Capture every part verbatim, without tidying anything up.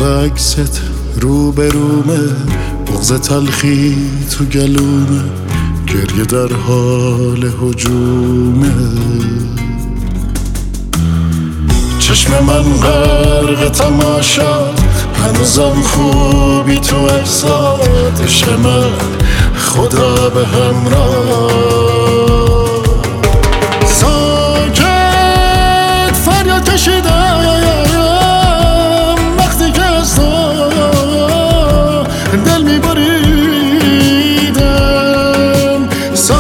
عکست رو به رومه، بغض تلخی تو گلومه، گریه در حال هجومه. چشم من غرق تماشا، هنوزم خوبی تو احساد. عشق من خدا به همراه، ساکت فریاد کشیدم وقتی که از تو دل میبریدم.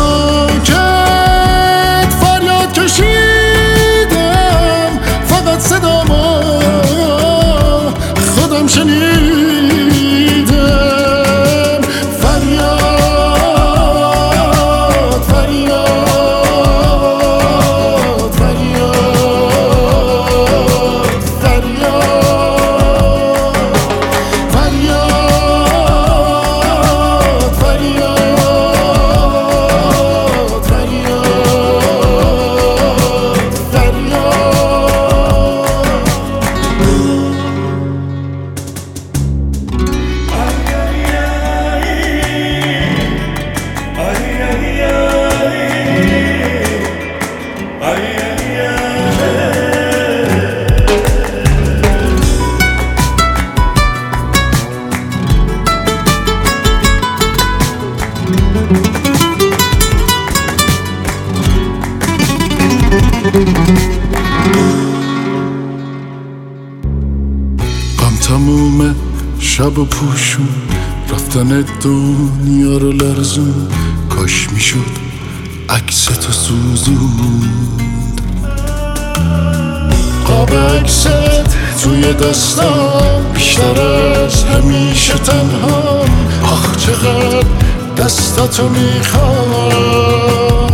ساکت فریاد کشیدم، فقط صدامو خودم شنیدم. فریاد فریاد فریاد فریاد فریاد فریاد فریاد غم تمومه شب و پوشون، رفتن دنیا رو لرزون. کاش میشد عکس تو سوزوند، قاب عکست توی دستم، بیشتر از همیشه تنها. آخ چقدر دستاتو میخوام.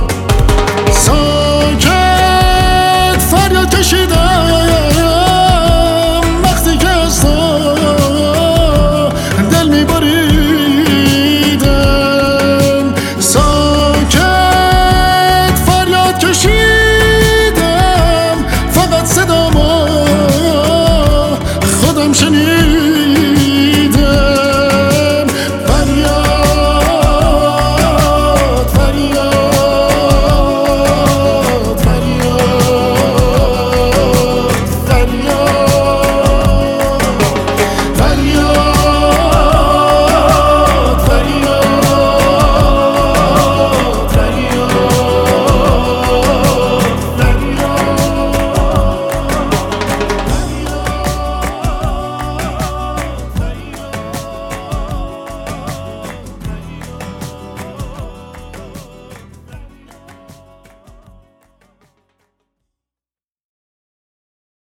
ساکت فریاد کشیدم وقتی که از تو دل میبریدم. ساکت فریاد کشیدم، فقط صدامو خودم شنیدم.